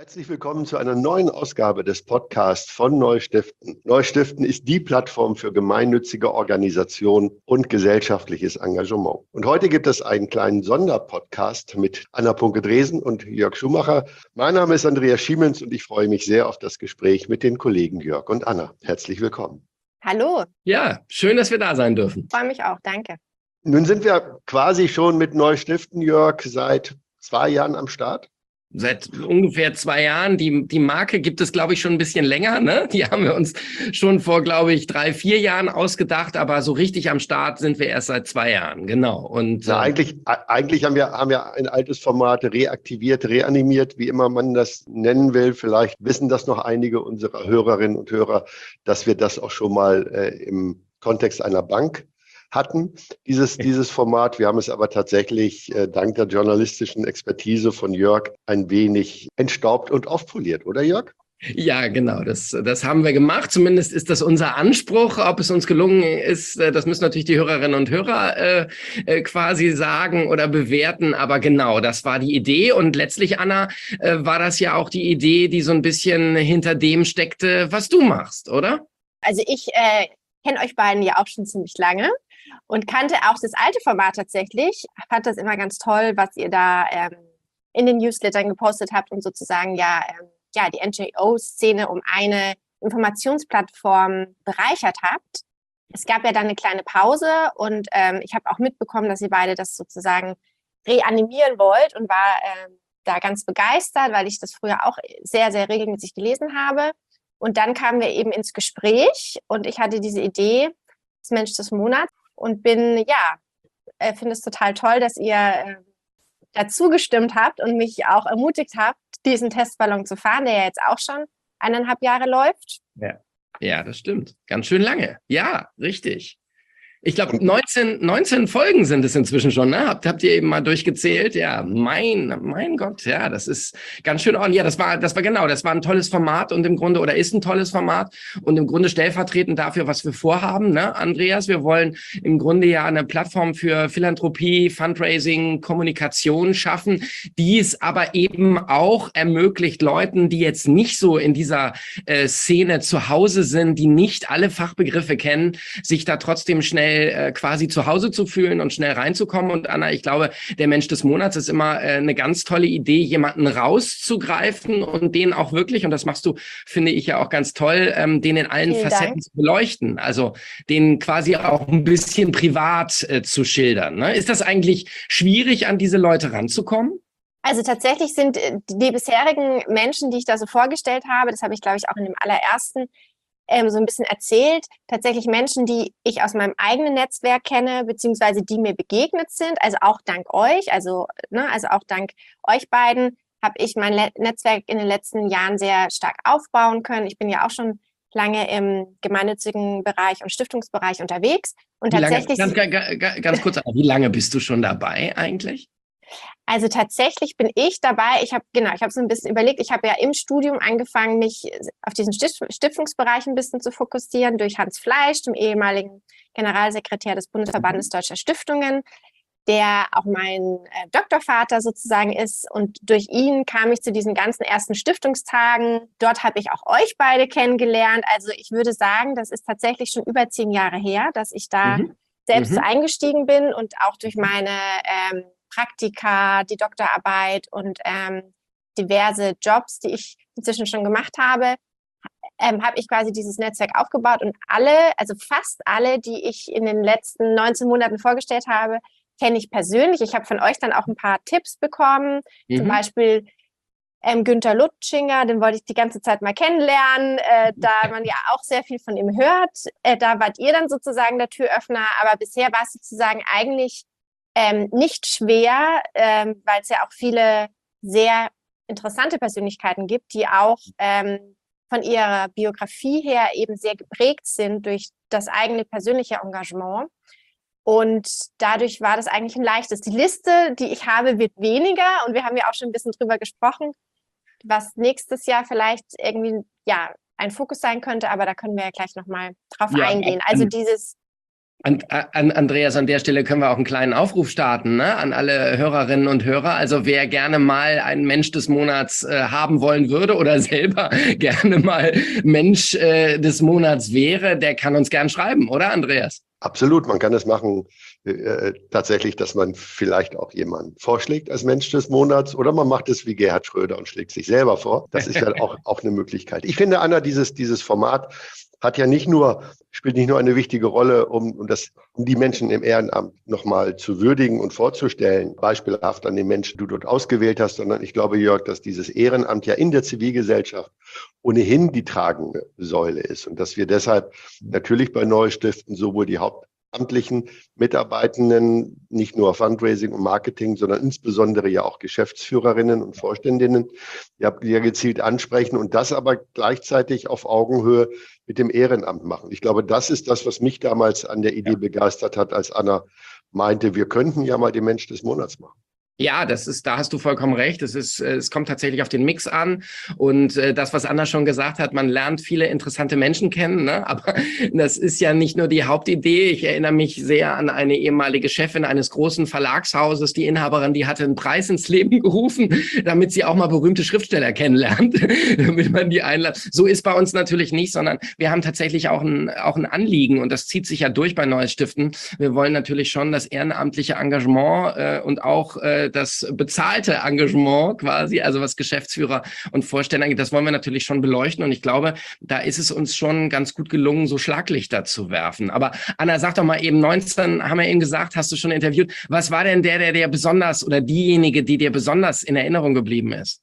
Herzlich willkommen zu einer neuen Ausgabe des Podcasts von Neustiften. Neustiften ist die Plattform für gemeinnützige Organisation und gesellschaftliches Engagement. Und heute gibt es einen kleinen Sonderpodcast mit Anna Punke-Dresen und Jörg Schumacher. Mein Name ist Andreas Schiemens und ich freue mich sehr auf das Gespräch mit den Kollegen Jörg und Anna. Herzlich willkommen. Hallo. Ja, schön, dass wir da sein dürfen. Freue mich auch, danke. Nun sind wir quasi schon mit Neustiften, Jörg, seit 2 Jahren am Start. Seit ungefähr 2 Jahren. Die Marke gibt es, glaube ich, schon ein bisschen länger. Ne? Die haben wir uns schon vor, glaube ich, 3, 4 Jahren ausgedacht. Aber so richtig am Start sind wir erst seit 2 Jahren. Genau. Und eigentlich haben wir ein altes Format reaktiviert, reanimiert, wie immer man das nennen will. Vielleicht wissen das noch einige unserer Hörerinnen und Hörer, dass wir das auch schon mal im Kontext einer Bank hatten, dieses Format. Wir haben es aber tatsächlich dank der journalistischen Expertise von Jörg ein wenig entstaubt und aufpoliert, oder Jörg? Ja, genau, das haben wir gemacht. Zumindest ist das unser Anspruch. Ob es uns gelungen ist, das müssen natürlich die Hörerinnen und Hörer quasi sagen oder bewerten. Aber genau, das war die Idee. Und letztlich, Anna, war das ja auch die Idee, die so ein bisschen hinter dem steckte, was du machst, oder? Also ich kenne euch beiden ja auch schon ziemlich lange und kannte auch das alte Format tatsächlich. Fand das immer ganz toll, was ihr da in den Newslettern gepostet habt und sozusagen die NGO-Szene um eine Informationsplattform bereichert habt. Es gab ja dann eine kleine Pause und ich habe auch mitbekommen, dass ihr beide das sozusagen reanimieren wollt und war da ganz begeistert, weil ich das früher auch sehr, sehr regelmäßig gelesen habe. Und dann kamen wir eben ins Gespräch und ich hatte diese Idee, das Mensch des Monats, und finde es total toll, dass ihr dazu gestimmt habt und mich auch ermutigt habt, diesen Testballon zu fahren, der ja jetzt auch schon 1,5 Jahre läuft. Ja, das stimmt. Ganz schön lange. Ja, richtig. Ich glaube, 19 Folgen sind es inzwischen schon, ne? Habt ihr eben mal durchgezählt? Ja, mein Gott, ja, das ist ganz schön ordentlich. Ja, das war ein tolles Format und im Grunde, oder ist ein tolles Format und im Grunde stellvertretend dafür, was wir vorhaben, ne, Andreas? Wir wollen im Grunde ja eine Plattform für Philanthropie, Fundraising, Kommunikation schaffen, die es aber eben auch ermöglicht, Leuten, die jetzt nicht so in dieser Szene zu Hause sind, die nicht alle Fachbegriffe kennen, sich da trotzdem schnell quasi zu Hause zu fühlen und schnell reinzukommen. Und Anna, ich glaube, der Mensch des Monats ist immer eine ganz tolle Idee, jemanden rauszugreifen und den auch wirklich, und das machst du, finde ich ja auch ganz toll, den in allen Facetten zu beleuchten. Also den quasi auch ein bisschen privat zu schildern. Ne? Ist das eigentlich schwierig, an diese Leute ranzukommen? Also tatsächlich sind die bisherigen Menschen, die ich da so vorgestellt habe, das habe ich, glaube ich, auch in dem allerersten so ein bisschen erzählt, tatsächlich Menschen, die ich aus meinem eigenen Netzwerk kenne, beziehungsweise die mir begegnet sind, also auch dank euch, also auch dank euch beiden, habe ich mein Netzwerk in den letzten Jahren sehr stark aufbauen können. Ich bin ja auch schon lange im gemeinnützigen Bereich und Stiftungsbereich unterwegs. Und tatsächlich ganz kurz, wie lange bist du schon dabei eigentlich? Also tatsächlich bin ich dabei, ich habe so ein bisschen überlegt, ich habe ja im Studium angefangen, mich auf diesen Stiftungsbereich ein bisschen zu fokussieren, durch Hans Fleisch, dem ehemaligen Generalsekretär des Bundesverbandes Deutscher Stiftungen, der auch mein Doktorvater sozusagen ist. Und durch ihn kam ich zu diesen ganzen ersten Stiftungstagen. Dort habe ich auch euch beide kennengelernt. Also ich würde sagen, das ist tatsächlich schon über 10 Jahre her, dass ich da selbst eingestiegen bin und auch durch meine Praktika, die Doktorarbeit und diverse Jobs, die ich inzwischen schon gemacht habe, habe ich quasi dieses Netzwerk aufgebaut und fast alle, die ich in den letzten 19 Monaten vorgestellt habe, kenne ich persönlich. Ich habe von euch dann auch ein paar Tipps bekommen, zum Beispiel Günter Luttschinger, den wollte ich die ganze Zeit mal kennenlernen, da man ja auch sehr viel von ihm hört. Da wart ihr dann sozusagen der Türöffner, aber bisher war es sozusagen eigentlich nicht schwer, weil es ja auch viele sehr interessante Persönlichkeiten gibt, die auch von ihrer Biografie her eben sehr geprägt sind durch das eigene persönliche Engagement. Und dadurch war das eigentlich ein leichtes. Die Liste, die ich habe, wird weniger und wir haben ja auch schon ein bisschen drüber gesprochen, was nächstes Jahr vielleicht irgendwie ein Fokus sein könnte, aber da können wir ja gleich nochmal drauf eingehen. Also Andreas, an der Stelle können wir auch einen kleinen Aufruf starten, ne? An alle Hörerinnen und Hörer. Also wer gerne mal einen Mensch des Monats haben wollen würde oder selber gerne mal Mensch des Monats wäre, der kann uns gern schreiben, oder Andreas? Absolut, man kann es machen, tatsächlich, dass man vielleicht auch jemanden vorschlägt als Mensch des Monats oder man macht es wie Gerhard Schröder und schlägt sich selber vor. Das ist ja auch eine Möglichkeit. Ich finde, Anna, dieses Format hat ja spielt nicht nur eine wichtige Rolle, um die Menschen im Ehrenamt nochmal zu würdigen und vorzustellen, beispielhaft an den Menschen, die du dort ausgewählt hast, sondern ich glaube, Jörg, dass dieses Ehrenamt ja in der Zivilgesellschaft ohnehin die tragende Säule ist und dass wir deshalb natürlich bei Neustiften sowohl die hauptamtlichen Mitarbeitenden, nicht nur Fundraising und Marketing, sondern insbesondere ja auch Geschäftsführerinnen und Vorständinnen, ja gezielt ansprechen und das aber gleichzeitig auf Augenhöhe mit dem Ehrenamt machen. Ich glaube, das ist das, was mich damals an der Idee begeistert hat, als Anna meinte, wir könnten ja mal den Mensch des Monats machen. Ja, da hast du vollkommen recht. Es kommt tatsächlich auf den Mix an und das, was Anna schon gesagt hat, man lernt viele interessante Menschen kennen, ne? Aber das ist ja nicht nur die Hauptidee. Ich erinnere mich sehr an eine ehemalige Chefin eines großen Verlagshauses, die Inhaberin, die hatte einen Preis ins Leben gerufen, damit sie auch mal berühmte Schriftsteller kennenlernt, damit man die einlädt. So ist bei uns natürlich nicht, sondern wir haben tatsächlich auch ein Anliegen und das zieht sich ja durch bei Neustiften. Wir wollen natürlich schon das ehrenamtliche Engagement und auch das bezahlte Engagement quasi, also was Geschäftsführer und Vorstände angeht, das wollen wir natürlich schon beleuchten. Und ich glaube, da ist es uns schon ganz gut gelungen, so Schlaglichter zu werfen. Aber Anna, sag doch mal eben, 19 haben wir eben gesagt, hast du schon interviewt. Was war denn der besonders oder diejenige, die dir besonders in Erinnerung geblieben ist?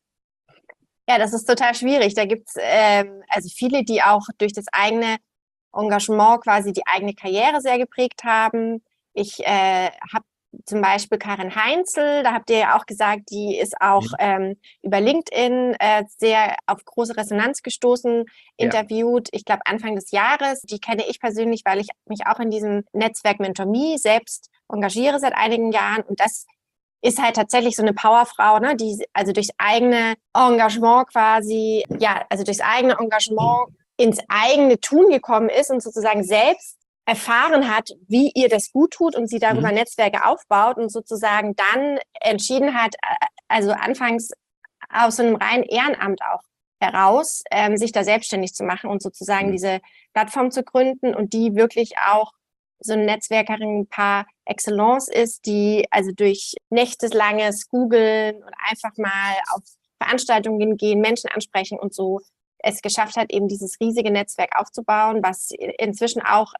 Ja, das ist total schwierig. Da gibt's also viele, die auch durch das eigene Engagement quasi die eigene Karriere sehr geprägt haben. Ich habe zum Beispiel Karin Heinzel, da habt ihr ja auch gesagt, die ist auch über LinkedIn sehr auf große Resonanz gestoßen, interviewt, ich glaube Anfang des Jahres. Die kenne ich persönlich, weil ich mich auch in diesem Netzwerk MentorMe selbst engagiere seit einigen Jahren und das ist halt tatsächlich so eine Powerfrau, ne, die also durchs eigene Engagement quasi, also durchs eigene Engagement ins eigene Tun gekommen ist und sozusagen selbst erfahren hat, wie ihr das gut tut und sie darüber Netzwerke aufbaut und sozusagen dann entschieden hat, also anfangs aus so einem reinen Ehrenamt auch heraus, sich da selbstständig zu machen und sozusagen diese Plattform zu gründen und die wirklich auch so eine Netzwerkerin par excellence ist, die also durch nächtelanges Googeln und einfach mal auf Veranstaltungen gehen, Menschen ansprechen und so es geschafft hat, eben dieses riesige Netzwerk aufzubauen, was inzwischen auch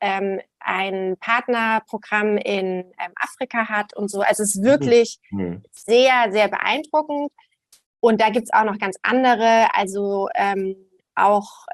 ein Partnerprogramm in Afrika hat und so. Also es ist wirklich sehr, sehr beeindruckend. Und da gibt's auch noch ganz andere, also auch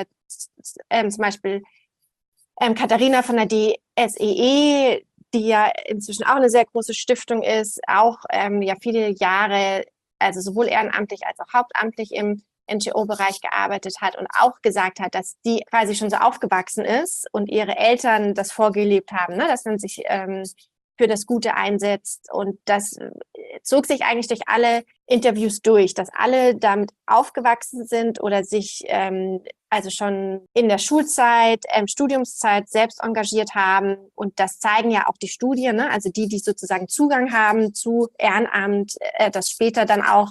zum Beispiel Katharina von der DSEE, die ja inzwischen auch eine sehr große Stiftung ist, auch ja viele Jahre, also sowohl ehrenamtlich als auch hauptamtlich im NGO-Bereich gearbeitet hat und auch gesagt hat, dass die quasi schon so aufgewachsen ist und ihre Eltern das vorgelebt haben, ne? Dass man sich für das Gute einsetzt. Und das zog sich eigentlich durch alle Interviews durch, dass alle damit aufgewachsen sind oder sich also schon in der Schulzeit, Studiumszeit selbst engagiert haben. Und das zeigen ja auch die Studien, ne? Also die sozusagen Zugang haben zu Ehrenamt, das später dann auch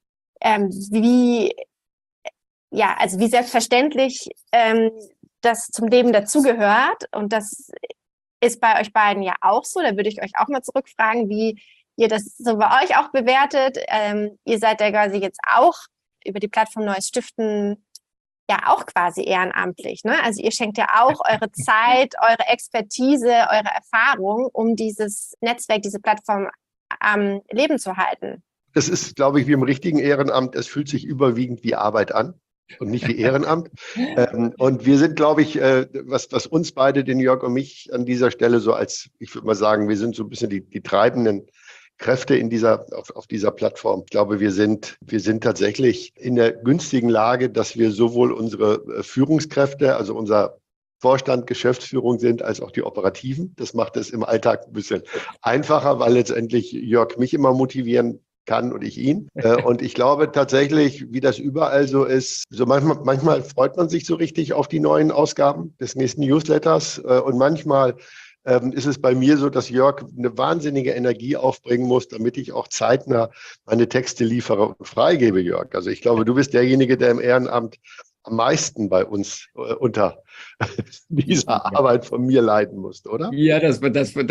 wie selbstverständlich das zum Leben dazugehört. Und das ist bei euch beiden ja auch so. Da würde ich euch auch mal zurückfragen, wie ihr das so bei euch auch bewertet. Ihr seid ja quasi jetzt auch über die Plattform Neues Stiften ja auch quasi ehrenamtlich, ne? Also ihr schenkt ja auch eure Zeit, eure Expertise, eure Erfahrung, um dieses Netzwerk, diese Plattform am Leben zu halten. Das ist, glaube ich, wie im richtigen Ehrenamt. Es fühlt sich überwiegend wie Arbeit an und nicht wie Ehrenamt. Und wir sind, glaube ich, was uns beide, den Jörg und mich an dieser Stelle so als, ich würde mal sagen, wir sind so ein bisschen die treibenden Kräfte auf dieser Plattform. Ich glaube, wir sind tatsächlich in der günstigen Lage, dass wir sowohl unsere Führungskräfte, also unser Vorstand, Geschäftsführung sind, als auch die Operativen. Das macht es im Alltag ein bisschen einfacher, weil letztendlich Jörg mich immer motivieren kann und ich ihn. Und ich glaube tatsächlich, wie das überall so ist, so manchmal freut man sich so richtig auf die neuen Ausgaben des nächsten Newsletters und manchmal ist es bei mir so, dass Jörg eine wahnsinnige Energie aufbringen muss, damit ich auch zeitnah meine Texte liefere und freigebe, Jörg. Also ich glaube, du bist derjenige, der im Ehrenamt am meisten bei uns unter dieser Arbeit von mir leiden musst, oder? Ja, das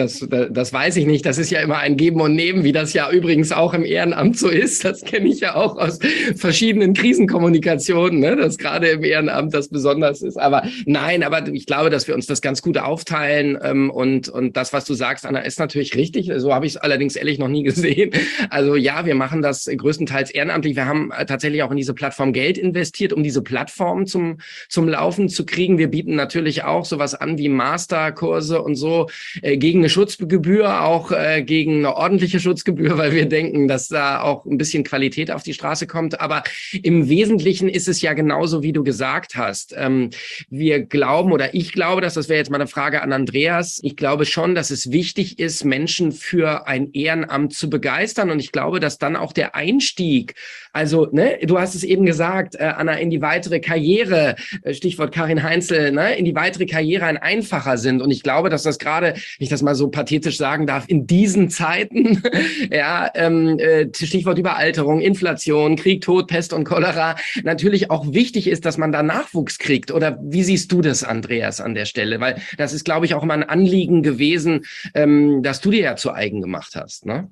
weiß ich nicht. Das ist ja immer ein Geben und Nehmen, wie das ja übrigens auch im Ehrenamt so ist. Das kenne ich ja auch aus verschiedenen Krisenkommunikationen, ne? Dass gerade im Ehrenamt das besonders ist. Aber nein, aber ich glaube, dass wir uns das ganz gut aufteilen. Und das, was du sagst, Anna, ist natürlich richtig. So habe ich es allerdings ehrlich noch nie gesehen. Also ja, wir machen das größtenteils ehrenamtlich. Wir haben tatsächlich auch in diese Plattform Geld investiert, um diese Plattform zum Laufen zu kriegen. Wir bieten natürlich auch sowas an wie Masterkurse und so gegen eine Schutzgebühr, auch gegen eine ordentliche Schutzgebühr, weil wir denken, dass da auch ein bisschen Qualität auf die Straße kommt. Aber im Wesentlichen ist es ja genauso, wie du gesagt hast. Wir glauben, oder ich glaube, das wäre jetzt mal eine Frage an Andreas, ich glaube schon, dass es wichtig ist, Menschen für ein Ehrenamt zu begeistern. Und ich glaube, dass dann auch der Einstieg, also ne, du hast es eben gesagt, Anna, in die weitere Karriere, Stichwort Karin Heinzel, ne, in die weitere Karriere ein einfacher sind. Und ich glaube, dass das gerade, wenn ich das mal so pathetisch sagen darf, in diesen Zeiten, ja, Stichwort Überalterung, Inflation, Krieg, Tod, Pest und Cholera, natürlich auch wichtig ist, dass man da Nachwuchs kriegt. Oder wie siehst du das, Andreas, an der Stelle? Weil das ist, glaube ich, auch immer ein Anliegen gewesen, dass du dir ja zu eigen gemacht hast, ne?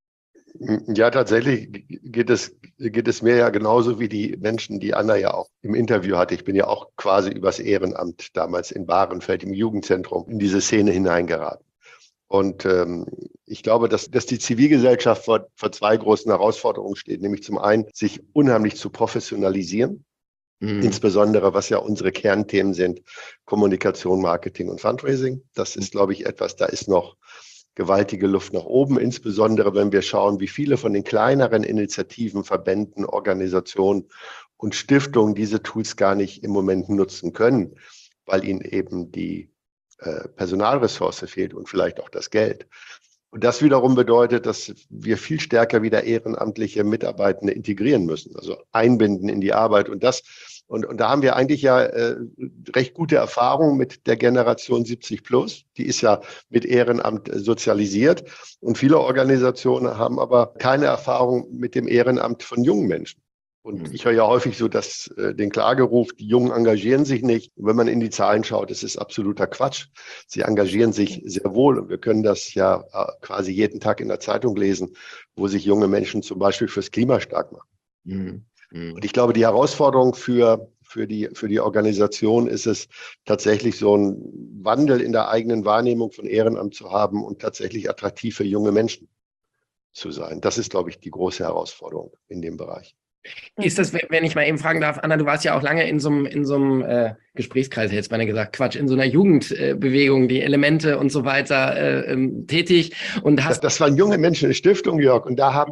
Ja, tatsächlich geht es mir ja genauso wie die Menschen, die Anna ja auch im Interview hatte. Ich bin ja auch quasi übers Ehrenamt damals in Bahrenfeld im Jugendzentrum in diese Szene hineingeraten. Und ich glaube, dass die Zivilgesellschaft vor zwei großen Herausforderungen steht, nämlich zum einen, sich unheimlich zu professionalisieren, insbesondere was ja unsere Kernthemen sind, Kommunikation, Marketing und Fundraising. Das ist, glaube ich, etwas, da ist noch gewaltige Luft nach oben, insbesondere wenn wir schauen, wie viele von den kleineren Initiativen, Verbänden, Organisationen und Stiftungen diese Tools gar nicht im Moment nutzen können, weil ihnen eben die Personalressource fehlt und vielleicht auch das Geld. Und das wiederum bedeutet, dass wir viel stärker wieder ehrenamtliche Mitarbeitende integrieren müssen, also einbinden in die Arbeit. Und da haben wir eigentlich ja recht gute Erfahrungen mit der Generation 70 plus. Die ist ja mit Ehrenamt sozialisiert. Und viele Organisationen haben aber keine Erfahrung mit dem Ehrenamt von jungen Menschen. Und ich höre ja häufig so den Klageruf, die Jungen engagieren sich nicht. Und wenn man in die Zahlen schaut, das ist absoluter Quatsch. Sie engagieren sich sehr wohl. Und wir können das ja quasi jeden Tag in der Zeitung lesen, wo sich junge Menschen zum Beispiel fürs Klima stark machen. Und ich glaube, die Herausforderung für die Organisation ist es tatsächlich, so einen Wandel in der eigenen Wahrnehmung von Ehrenamt zu haben und tatsächlich attraktiv für junge Menschen zu sein. Das ist, glaube ich, die große Herausforderung in dem Bereich. Ist das, wenn ich mal eben fragen darf, Anna, du warst ja auch lange in so einem Gesprächskreis, jetzt meine gesagt, Quatsch, in so einer Jugendbewegung, die Elemente und so weiter tätig. Und das waren junge Menschen in Stiftung, Jörg, und da haben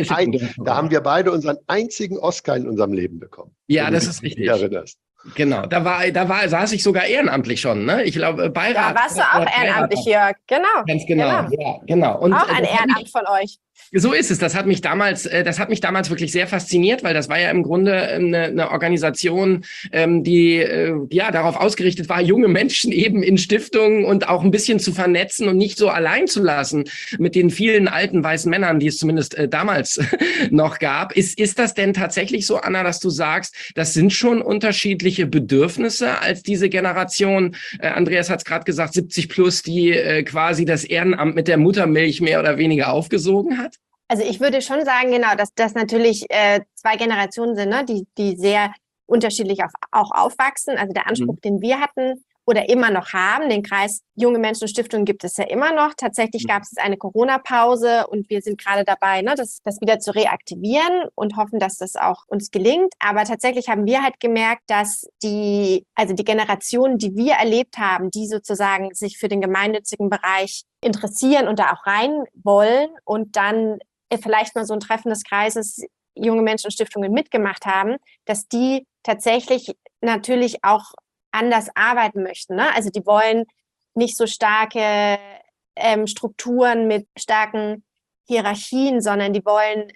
wir beide unseren einzigen Oscar in unserem Leben bekommen. Ja, das ist richtig. Erinnerst. Genau, saß ich sogar ehrenamtlich schon, ne? Ich glaube, Beirat. Da warst du auch ehrenamtlich, Jörg, genau. Ganz genau, ja, genau. Und auch ein Ehrenamt von euch. So ist es. Das hat mich damals wirklich sehr fasziniert, weil das war ja im Grunde eine Organisation, die darauf ausgerichtet war, junge Menschen eben in Stiftungen und auch ein bisschen zu vernetzen und nicht so allein zu lassen mit den vielen alten weißen Männern, die es zumindest damals noch gab. Ist das denn tatsächlich so, Anna, dass du sagst, das sind schon unterschiedliche Bedürfnisse als diese Generation? Andreas hat es gerade gesagt, 70 plus, die quasi das Ehrenamt mit der Muttermilch mehr oder weniger aufgesogen hat? Also ich würde schon sagen, genau, dass das natürlich zwei Generationen sind, ne, die sehr unterschiedlich auch aufwachsen. Also der Anspruch, den wir hatten oder immer noch haben, den Kreis Junge Menschen und Stiftungen gibt es ja immer noch. Tatsächlich gab es eine Corona-Pause und wir sind gerade dabei, ne, das wieder zu reaktivieren und hoffen, dass das auch uns gelingt. Aber tatsächlich haben wir halt gemerkt, dass die Generationen, die wir erlebt haben, die sozusagen sich für den gemeinnützigen Bereich interessieren und da auch rein wollen und dann vielleicht mal so ein Treffen des Kreises Junge Menschen und Stiftungen mitgemacht haben, dass die tatsächlich natürlich auch anders arbeiten möchten, ne? Also die wollen nicht so starke Strukturen mit starken Hierarchien, sondern die wollen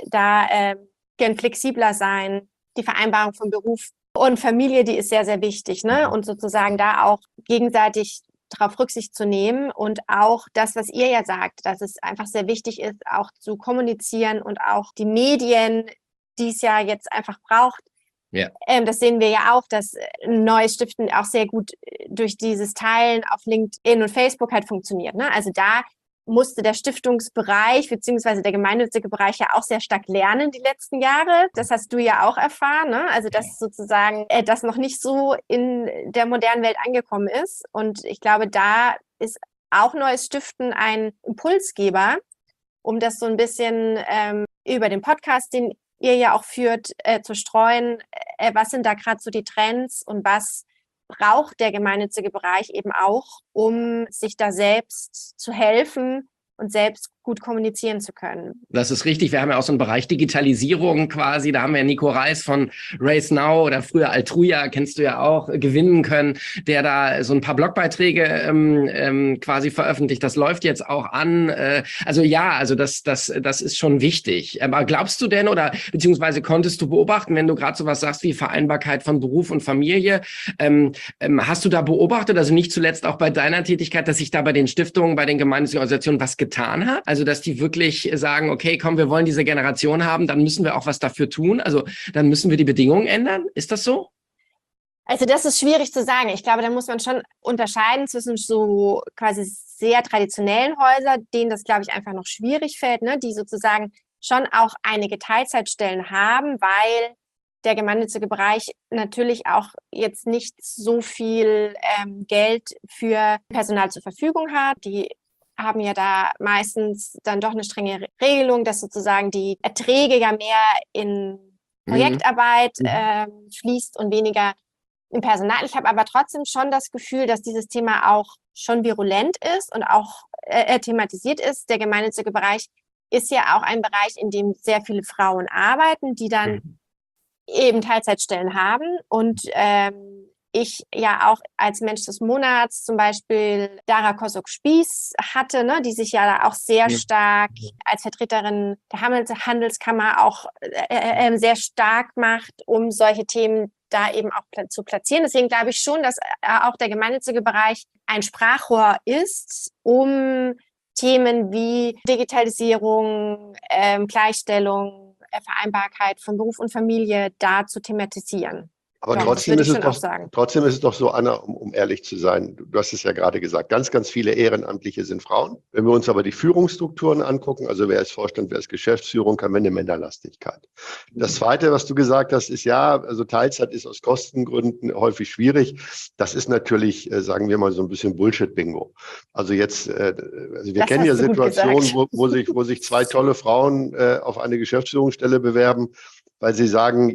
gern flexibler sein. Die Vereinbarung von Beruf und Familie, die ist sehr, sehr wichtig, ne? Und sozusagen da auch gegenseitig darauf Rücksicht zu nehmen und auch das, was ihr ja sagt, dass es einfach sehr wichtig ist, auch zu kommunizieren und auch die Medien, die es ja jetzt einfach braucht. Ja. Das sehen wir ja auch, dass neues Stiften auch sehr gut durch dieses Teilen auf LinkedIn und Facebook halt funktioniert. Ne? Also da musste der Stiftungsbereich beziehungsweise der gemeinnützige Bereich ja auch sehr stark lernen die letzten Jahre. Das hast du ja auch erfahren, ne? Also dass sozusagen das noch nicht so in der modernen Welt angekommen ist. Und ich glaube, da ist auch neues Stiften ein Impulsgeber, um das so ein bisschen über den Podcast, den ihr ja auch führt, zu streuen. Was sind da gerade so die Trends und was braucht der gemeinnützige Bereich eben auch, um sich da selbst zu helfen und selbst gut kommunizieren zu können. Das ist richtig. Wir haben ja auch so einen Bereich Digitalisierung quasi. Da haben wir Nico Reis von Race Now oder früher Altruja, kennst du ja auch, gewinnen können, der da so ein paar Blogbeiträge quasi veröffentlicht. Das läuft jetzt auch an. Also das ist schon wichtig. Aber glaubst du denn oder beziehungsweise konntest du beobachten, wenn du gerade sowas sagst wie Vereinbarkeit von Beruf und Familie, hast du da beobachtet, also nicht zuletzt auch bei deiner Tätigkeit, dass sich da bei den Stiftungen, bei den gemeinnützigen Organisationen was getan hat? Also, dass die wirklich sagen, okay, komm, wir wollen diese Generation haben, dann müssen wir auch was dafür tun. Also, dann müssen wir die Bedingungen ändern. Ist das so? Also, das ist schwierig zu sagen. Ich glaube, da muss man schon unterscheiden zwischen so quasi sehr traditionellen Häusern, denen das, glaube ich, einfach noch schwierig fällt, ne, die sozusagen schon auch einige Teilzeitstellen haben, weil der gemeinnützige Bereich natürlich auch jetzt nicht so viel Geld für Personal zur Verfügung hat. Die haben ja da meistens dann doch eine strenge Regelung, dass sozusagen die Erträge ja mehr in Projektarbeit fließt und weniger im Personal. Ich habe aber trotzdem schon das Gefühl, dass dieses Thema auch schon virulent ist und auch thematisiert ist. Der gemeinnützige Bereich ist ja auch ein Bereich, in dem sehr viele Frauen arbeiten, die dann eben Teilzeitstellen haben und ich ja auch als Mensch des Monats zum Beispiel Dara Kosok-Spieß hatte, ne, die sich ja da auch sehr stark als Vertreterin der Handelskammer auch sehr stark macht, um solche Themen da eben auch zu platzieren. Deswegen glaube ich schon, dass auch der gemeinnützige Bereich ein Sprachrohr ist, um Themen wie Digitalisierung, Gleichstellung, Vereinbarkeit von Beruf und Familie da zu thematisieren. Aber ja, trotzdem ist es doch so, Anna, um ehrlich zu sein, du hast es ja gerade gesagt, ganz, ganz viele Ehrenamtliche sind Frauen. Wenn wir uns aber die Führungsstrukturen angucken, also wer ist Vorstand, wer ist Geschäftsführung, haben wir eine Männerlastigkeit. Das Zweite, was du gesagt hast, ist ja, also Teilzeit ist aus Kostengründen häufig schwierig. Das ist natürlich, sagen wir mal, so ein bisschen Bullshit-Bingo. Also jetzt, wir kennen ja Situationen, wo sich zwei tolle Frauen auf eine Geschäftsführungsstelle bewerben, weil sie sagen,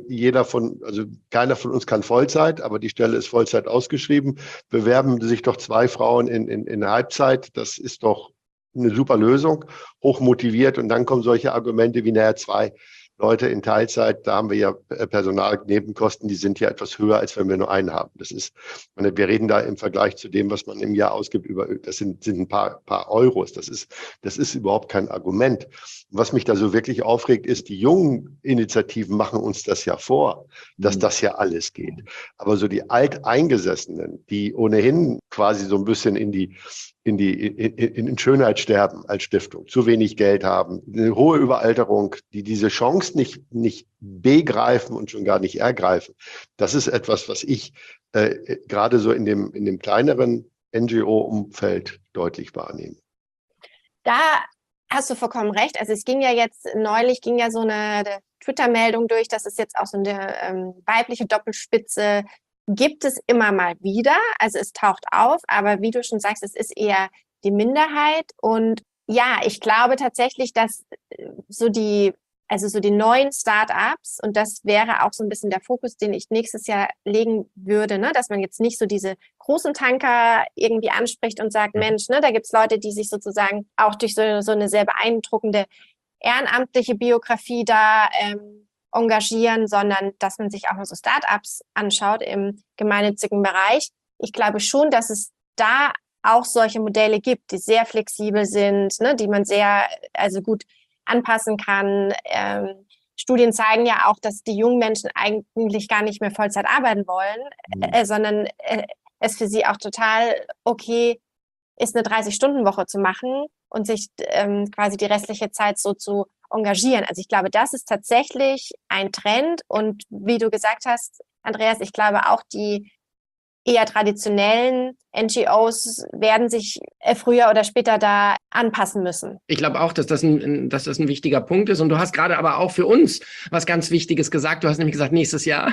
keiner von uns kann Vollzeit, aber die Stelle ist Vollzeit ausgeschrieben. Bewerben sich doch zwei Frauen in Halbzeit. Das ist doch eine super Lösung, hochmotiviert. Und dann kommen solche Argumente wie, zwei Leute in Teilzeit, da haben wir ja Personalnebenkosten, die sind ja etwas höher, als wenn wir nur einen haben. Wir reden da im Vergleich zu dem, was man im Jahr ausgibt, das sind ein paar Euros. Das ist überhaupt kein Argument. Was mich da so wirklich aufregt, ist, die jungen Initiativen machen uns das ja vor, dass das ja alles geht. Aber so die Alteingesessenen, die ohnehin quasi so ein bisschen in Schönheit sterben als Stiftung, zu wenig Geld haben, eine hohe Überalterung, die diese Chance nicht begreifen und schon gar nicht ergreifen. Das ist etwas, was ich gerade so in dem kleineren NGO-Umfeld deutlich wahrnehme. Da hast du vollkommen recht. Also es neulich ging ja so eine Twitter-Meldung durch, dass es jetzt auch so eine weibliche Doppelspitze gibt es immer mal wieder. Also es taucht auf, aber wie du schon sagst, es ist eher die Minderheit. Und ja, ich glaube tatsächlich, dass so die neuen Startups, und das wäre auch so ein bisschen der Fokus, den ich nächstes Jahr legen würde, ne, dass man jetzt nicht so diese großen Tanker irgendwie anspricht und sagt, Mensch, ne, da gibt's Leute, die sich sozusagen auch durch so eine sehr beeindruckende ehrenamtliche Biografie da engagieren, sondern dass man sich auch mal so Startups anschaut im gemeinnützigen Bereich. Ich glaube schon, dass es da auch solche Modelle gibt, die sehr flexibel sind, ne, die man sehr gut anpassen kann. Studien zeigen ja auch, dass die jungen Menschen eigentlich gar nicht mehr Vollzeit arbeiten wollen, sondern es für sie auch total okay ist eine 30-Stunden-Woche zu machen und sich quasi die restliche Zeit so zu engagieren. Also ich glaube, das ist tatsächlich ein Trend. Und wie du gesagt hast, Andreas, ich glaube auch die eher traditionellen NGOs werden sich früher oder später da anpassen müssen. Ich glaube auch, dass das ein wichtiger Punkt ist. Und du hast gerade aber auch für uns was ganz Wichtiges gesagt. Du hast nämlich gesagt, nächstes Jahr.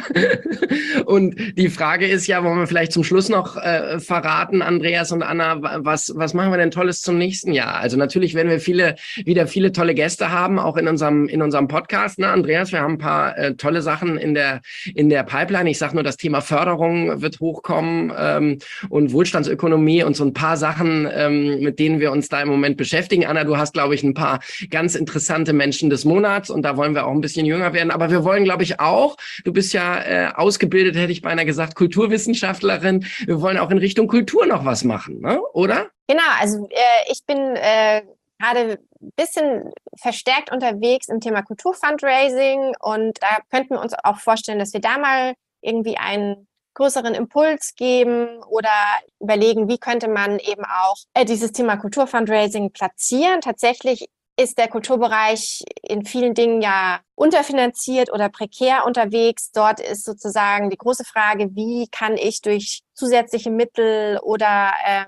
Und die Frage ist ja, wollen wir vielleicht zum Schluss noch verraten, Andreas und Anna, was machen wir denn Tolles zum nächsten Jahr? Also natürlich werden wir wieder viele tolle Gäste haben, auch in unserem Podcast. Ne, Andreas, wir haben ein paar tolle Sachen in der Pipeline. Ich sage nur, das Thema Förderung wird hochkommen und Wohlstandsökonomie und so ein paar Sachen, mit denen wir uns da im Moment beschäftigen. Anna, du hast, glaube ich, ein paar ganz interessante Menschen des Monats und da wollen wir auch ein bisschen jünger werden. Aber wir wollen, glaube ich, auch, du bist ja ausgebildet, hätte ich beinahe gesagt, Kulturwissenschaftlerin. Wir wollen auch in Richtung Kultur noch was machen, ne? Oder? Genau, also ich bin gerade ein bisschen verstärkt unterwegs im Thema Kulturfundraising und da könnten wir uns auch vorstellen, dass wir da mal irgendwie einen größeren Impuls geben oder überlegen, wie könnte man eben auch dieses Thema Kulturfundraising platzieren. Tatsächlich ist der Kulturbereich in vielen Dingen ja unterfinanziert oder prekär unterwegs. Dort ist sozusagen die große Frage, wie kann ich durch zusätzliche Mittel oder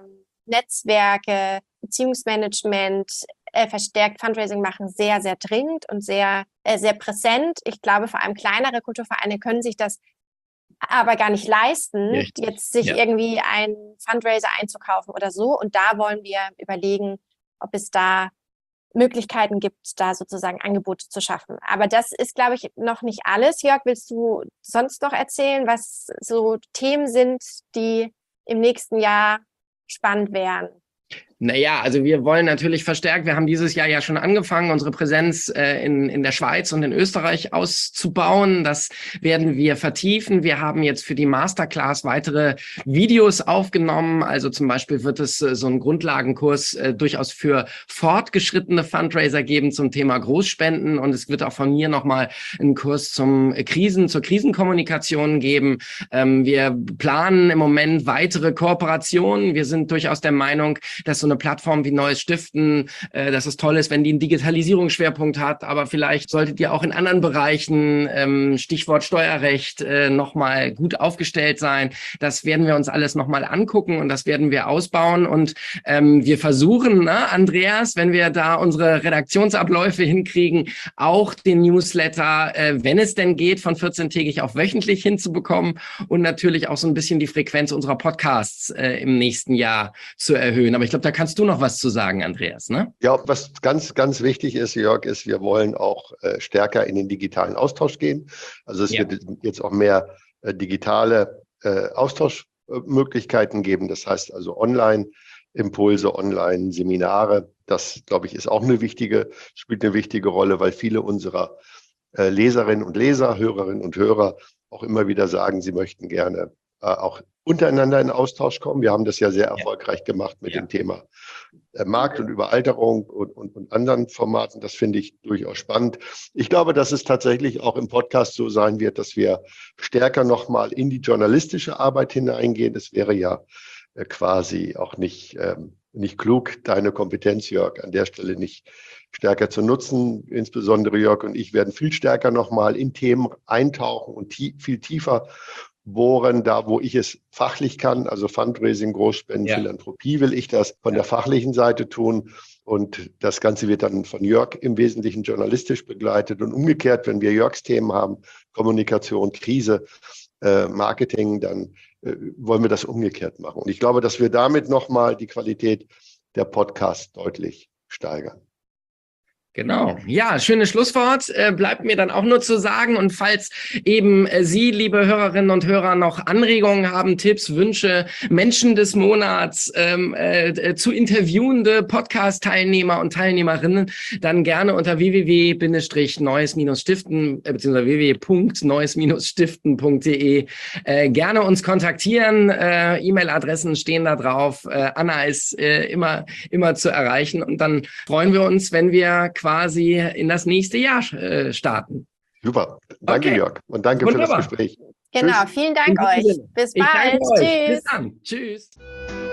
Netzwerke, Beziehungsmanagement verstärkt Fundraising machen, sehr, sehr dringend und sehr, sehr präsent. Ich glaube, vor allem kleinere Kulturvereine können sich das aber gar nicht leisten, jetzt sich irgendwie einen Fundraiser einzukaufen oder so. Und da wollen wir überlegen, ob es da Möglichkeiten gibt, da sozusagen Angebote zu schaffen. Aber das ist, glaube ich, noch nicht alles. Jörg, willst du sonst noch erzählen, was so Themen sind, die im nächsten Jahr spannend wären? Naja, also wir wollen natürlich verstärkt, wir haben dieses Jahr ja schon angefangen, unsere Präsenz in der Schweiz und in Österreich auszubauen. Das werden wir vertiefen. Wir haben jetzt für die Masterclass weitere Videos aufgenommen. Also zum Beispiel wird es so einen Grundlagenkurs durchaus für fortgeschrittene Fundraiser geben zum Thema Großspenden. Und es wird auch von mir nochmal einen Kurs zur Krisenkommunikation geben. Wir planen im Moment weitere Kooperationen. Wir sind durchaus der Meinung, dass so eine Plattform wie Neues Stiften, dass es toll ist, wenn die einen Digitalisierungsschwerpunkt hat, aber vielleicht solltet ihr auch in anderen Bereichen, Stichwort Steuerrecht, nochmal gut aufgestellt sein. Das werden wir uns alles nochmal angucken und das werden wir ausbauen und wir versuchen, ne, Andreas, wenn wir da unsere Redaktionsabläufe hinkriegen, auch den Newsletter, wenn es denn geht, von 14-tägig auf wöchentlich hinzubekommen und natürlich auch so ein bisschen die Frequenz unserer Podcasts im nächsten Jahr zu erhöhen. Aber ich glaube, da kannst du noch was zu sagen, Andreas, ne? Ja, was ganz, ganz wichtig ist, Jörg, ist, wir wollen auch stärker in den digitalen Austausch gehen. Also es wird jetzt auch mehr digitale Austauschmöglichkeiten geben. Das heißt also Online-Impulse, Online-Seminare. Das, glaube ich, ist auch spielt eine wichtige Rolle, weil viele unserer Leserinnen und Leser, Hörerinnen und Hörer auch immer wieder sagen, sie möchten gerne auch untereinander in Austausch kommen. Wir haben das ja sehr erfolgreich gemacht mit dem Thema Markt und Überalterung und anderen Formaten. Das finde ich durchaus spannend. Ich glaube, dass es tatsächlich auch im Podcast so sein wird, dass wir stärker nochmal in die journalistische Arbeit hineingehen. Es wäre ja quasi auch nicht klug, deine Kompetenz, Jörg, an der Stelle nicht stärker zu nutzen. Insbesondere Jörg und ich werden viel stärker nochmal in Themen eintauchen und viel tiefer bohren, da wo ich es fachlich kann, also Fundraising, Großspenden, Philanthropie, will ich das von der fachlichen Seite tun. Und das Ganze wird dann von Jörg im Wesentlichen journalistisch begleitet. Und umgekehrt, wenn wir Jörgs Themen haben, Kommunikation, Krise, Marketing, dann wollen wir das umgekehrt machen. Und ich glaube, dass wir damit nochmal die Qualität der Podcasts deutlich steigern. Genau. Ja, schönes Schlusswort. Bleibt mir dann auch nur zu sagen. Und falls eben Sie, liebe Hörerinnen und Hörer, noch Anregungen haben, Tipps, Wünsche, Menschen des Monats, zu interviewende Podcast-Teilnehmer und Teilnehmerinnen, dann gerne unter www.neues-stiften bzw. www.neues-stiften.de gerne uns kontaktieren. E-Mail-Adressen stehen da drauf. Anna ist immer zu erreichen. Und dann freuen wir uns, wenn wir quasi in das nächste Jahr starten. Super. Danke, Jörg. Und danke für das Gespräch. Genau, vielen Dank euch. Bis bald. Tschüss. Bis dann. Tschüss.